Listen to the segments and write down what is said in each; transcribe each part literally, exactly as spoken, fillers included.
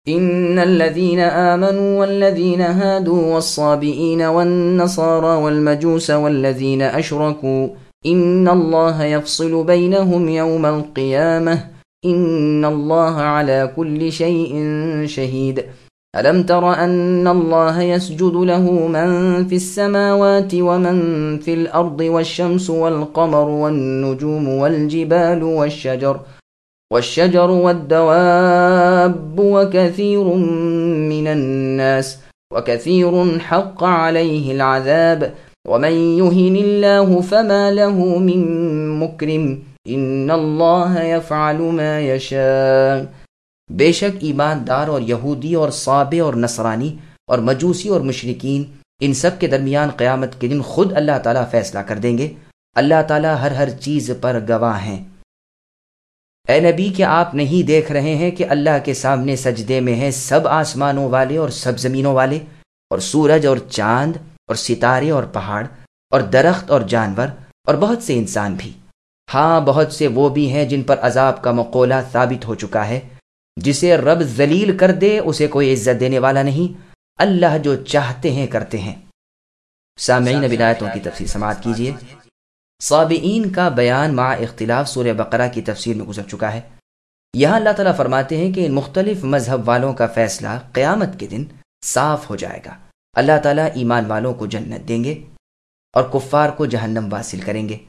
إن الذين آمنوا والذين هادوا والصابئين والنصارى والمجوس والذين أشركوا إن الله يفصل بينهم يوم القيامة إن الله على كل شيء شهيد ألم تر أن الله يسجد له من في السماوات ومن في الأرض والشمس والقمر والنجوم والجبال والشجر والشجر والدواب وكثير من الناس وكثير حق عليه العذاب ومن يهن الله فما له من مكرم ان اللہ یفعل ما یشاء۔ بے شک ایماندار اور یہودی اور صابئ اور نصرانی اور مجوسی اور مشرکین ان سب کے درمیان قیامت کے دن خود اللہ تعالیٰ فیصلہ کر دیں گے۔ اللہ تعالیٰ ہر ہر چیز پر گواہ ہیں۔ اے نبی، کیا آپ نہیں دیکھ رہے ہیں کہ اللہ کے سامنے سجدے میں ہیں سب آسمانوں والے اور سب زمینوں والے، اور سورج اور چاند اور ستارے اور پہاڑ اور درخت اور جانور اور بہت سے انسان بھی؟ ہاں، بہت سے وہ بھی ہیں جن پر عذاب کا مقولہ ثابت ہو چکا ہے۔ جسے رب ذلیل کر دے اسے کوئی عزت دینے والا نہیں۔ اللہ جو چاہتے ہیں کرتے ہیں۔ سامعین، اب آیتوں کی تفسیر سماعت کیجیے۔ صابئین کا بیان مع اختلاف سورہ بقرہ کی تفسیر میں گزر چکا ہے۔ یہاں اللہ تعالیٰ فرماتے ہیں کہ ان مختلف مذہب والوں کا فیصلہ قیامت کے دن صاف ہو جائے گا۔ اللہ تعالیٰ ایمان والوں کو جنت دیں گے اور کفار کو جہنم واصل کریں گے۔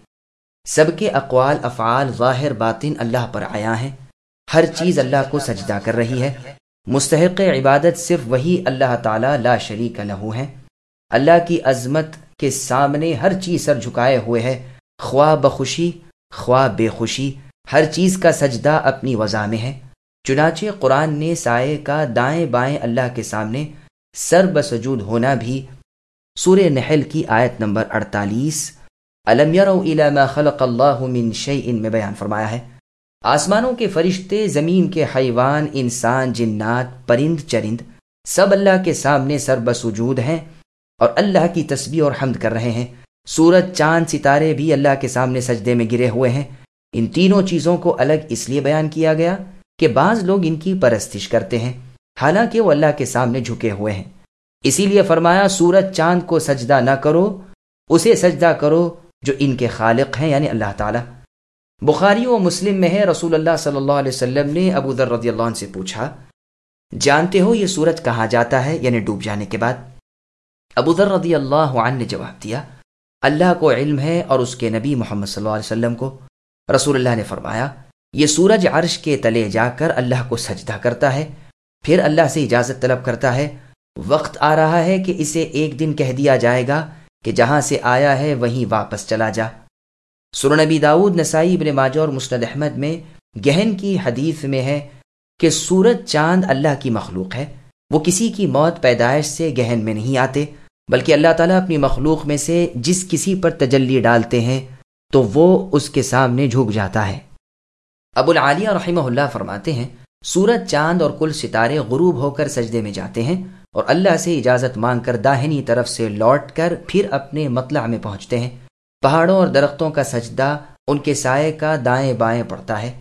سب کے اقوال افعال ظاہر باطن اللہ پر عیاں ہیں۔ ہر چیز اللہ کو سجدہ کر رہی ہے۔ مستحق عبادت صرف وہی اللہ تعالیٰ لا شریک لہ ہے۔ اللہ کی عظمت کے سامنے ہر چیز سر جھکائے ہوئے ہے، خواہ بخوشی خواہ بے خوشی، ہر چیز کا سجدہ اپنی وضع میں ہے۔ چنانچہ قرآن نے سائے کا دائیں بائیں اللہ کے سامنے سر بسجود ہونا بھی سورہ نحل کی آیت نمبر اڑتالیس الم یروا الی ما خلق اللہ من شیء میں بیان فرمایا ہے۔ آسمانوں کے فرشتے، زمین کے حیوان، انسان، جنات، پرند چرند سب اللہ کے سامنے سر بسجود ہیں اور اللہ کی تسبیح اور حمد کر رہے ہیں۔ سورج، چاند، ستارے بھی اللہ کے سامنے سجدے میں گرے ہوئے ہیں۔ ان تینوں چیزوں کو الگ اس لیے بیان کیا گیا کہ بعض لوگ ان کی پرستش کرتے ہیں حالانکہ وہ اللہ کے سامنے جھکے ہوئے ہیں۔ اسی لیے فرمایا سورج چاند کو سجدہ نہ کرو، اسے سجدہ کرو جو ان کے خالق ہیں، یعنی اللہ تعالی۔ بخاری و مسلم میں ہے، رسول اللہ صلی اللہ علیہ وسلم نے ابو ذر رضی اللہ عنہ سے پوچھا، جانتے ہو یہ سورج کہاں جاتا ہے یعنی ڈوب جانے کے بعد؟ ابو ذر رضی اللہ عنہ نے جواب دیا، اللہ کو علم ہے اور اس کے نبی محمد صلی اللہ علیہ وسلم کو۔ رسول اللہ نے فرمایا، یہ سورج عرش کے تلے جا کر اللہ کو سجدہ کرتا ہے، پھر اللہ سے اجازت طلب کرتا ہے۔ وقت آ رہا ہے کہ اسے ایک دن کہہ دیا جائے گا کہ جہاں سے آیا ہے وہیں واپس چلا جا۔ سنن نبی داؤد، نسائی، ابن ماجہ اور مسند احمد میں گہن کی حدیث میں ہے کہ سورج چاند اللہ کی مخلوق ہے، وہ کسی کی موت پیدائش سے گہن میں نہیں آتے، بلکہ اللہ تعالیٰ اپنی مخلوق میں سے جس کسی پر تجلی ڈالتے ہیں تو وہ اس کے سامنے جھک جاتا ہے۔ ابو العالیہ رحمہ اللہ فرماتے ہیں، سورج، چاند اور کل ستارے غروب ہو کر سجدے میں جاتے ہیں اور اللہ سے اجازت مانگ کر داہنی طرف سے لوٹ کر پھر اپنے مطلع میں پہنچتے ہیں۔ پہاڑوں اور درختوں کا سجدہ ان کے سائے کا دائیں بائیں پڑتا ہے۔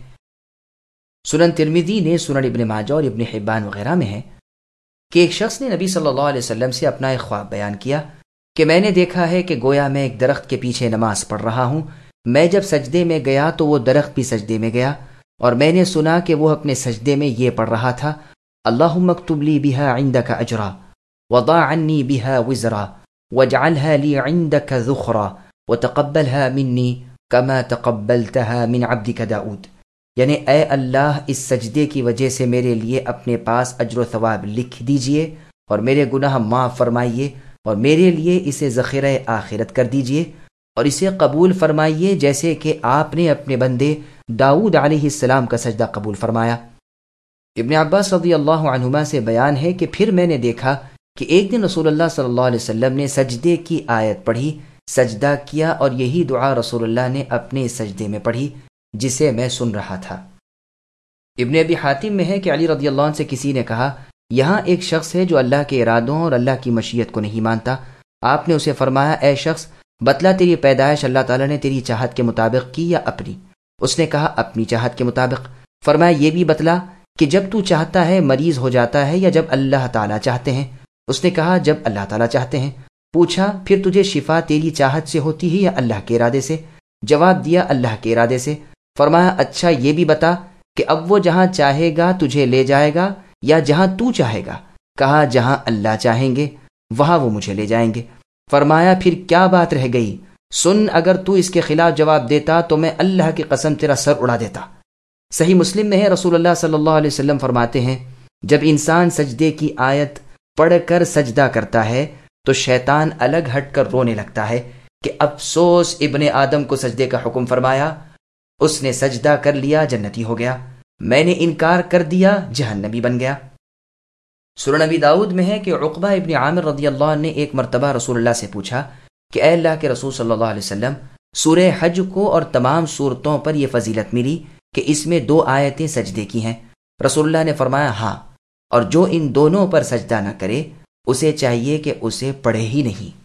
سنن ترمذی نے، سنن ابن ماجہ اور ابن حبان وغیرہ میں ہے کہ ایک شخص نے نبی صلی اللہ علیہ وسلم سے اپنا ایک خواب بیان کیا کہ میں نے دیکھا ہے کہ گویا میں ایک درخت کے پیچھے نماز پڑھ رہا ہوں، میں جب سجدے میں گیا تو وہ درخت بھی سجدے میں گیا، اور میں نے سنا کہ وہ اپنے سجدے میں یہ پڑھ رہا تھا، اللہم اکتب لی بہا عندک اجرا وضع عنی بہا وزرا واجعلها لی عندک ذخرا وتقبلها منی کما تقبلتها من عبدک داؤد، یعنی اے اللہ اس سجدے کی وجہ سے میرے لیے اپنے پاس اجر و ثواب لکھ دیجئے اور میرے گناہ معاف فرمائیے، اور میرے لیے اسے ذخیرہ آخرت کر دیجئے اور اسے قبول فرمائیے جیسے کہ آپ نے اپنے بندے داؤد علیہ السلام کا سجدہ قبول فرمایا۔ ابن عباس رضی اللہ عنہما سے بیان ہے کہ پھر میں نے دیکھا کہ ایک دن رسول اللہ صلی اللہ علیہ وسلم نے سجدے کی آیت پڑھی، سجدہ کیا، اور یہی دعا رسول اللہ نے اپنے سجدے میں پڑھی جسے میں سن رہا تھا۔ ابن ابی حاتم میں ہے کہ علی رضی اللہ عنہ سے کسی نے کہا، یہاں ایک شخص ہے جو اللہ کے ارادوں اور اللہ کی مشیت کو نہیں مانتا۔ آپ نے اسے فرمایا، اے شخص، بتلا تیری پیدائش اللہ تعالیٰ نے تیری چاہت کے مطابق کی یا اپنی؟ اس نے کہا، اپنی چاہت کے مطابق۔ فرمایا، یہ بھی بتلا کہ جب تو چاہتا ہے مریض ہو جاتا ہے یا جب اللہ تعالیٰ چاہتے ہیں؟ اس نے کہا جب اللہ تعالیٰ چاہتے ہیں۔ پوچھا پھر تجھے شفا تیری چاہت سے ہوتی ہے یا اللہ کے ارادے سے؟ جواب دیا اللہ کے ارادے سے۔ فرمایا اچھا یہ بھی بتا کہ اب وہ جہاں چاہے گا تجھے لے جائے گا یا جہاں تو چاہے گا؟ کہا جہاں اللہ چاہیں گے وہاں وہ مجھے لے جائیں گے۔ فرمایا پھر کیا بات رہ گئی؟ سن، اگر تو اس کے خلاف جواب دیتا تو میں اللہ کی قسم تیرا سر اڑا دیتا۔ صحیح مسلم میں ہے، رسول اللہ صلی اللہ علیہ وسلم فرماتے ہیں جب انسان سجدے کی آیت پڑھ کر سجدہ کرتا ہے تو شیطان الگ ہٹ کر رونے لگتا ہے کہ افسوس ابن آدم کو سجدے کا حکم فرمایا، اس نے سجدہ کر لیا جنتی ہو گیا، میں نے انکار کر دیا جہنمی بن گیا۔ سنن نبی داؤد میں ہے کہ عقبہ ابن عامر رضی اللہ عنہ نے ایک مرتبہ رسول اللہ سے پوچھا کہ اے اللہ کے رسول صلی اللہ علیہ وسلم، سورہ حج کو اور تمام صورتوں پر یہ فضیلت ملی کہ اس میں دو آیتیں سجدے کی ہیں؟ رسول اللہ نے فرمایا ہاں، اور جو ان دونوں پر سجدہ نہ کرے اسے چاہیے کہ اسے پڑھے ہی نہیں۔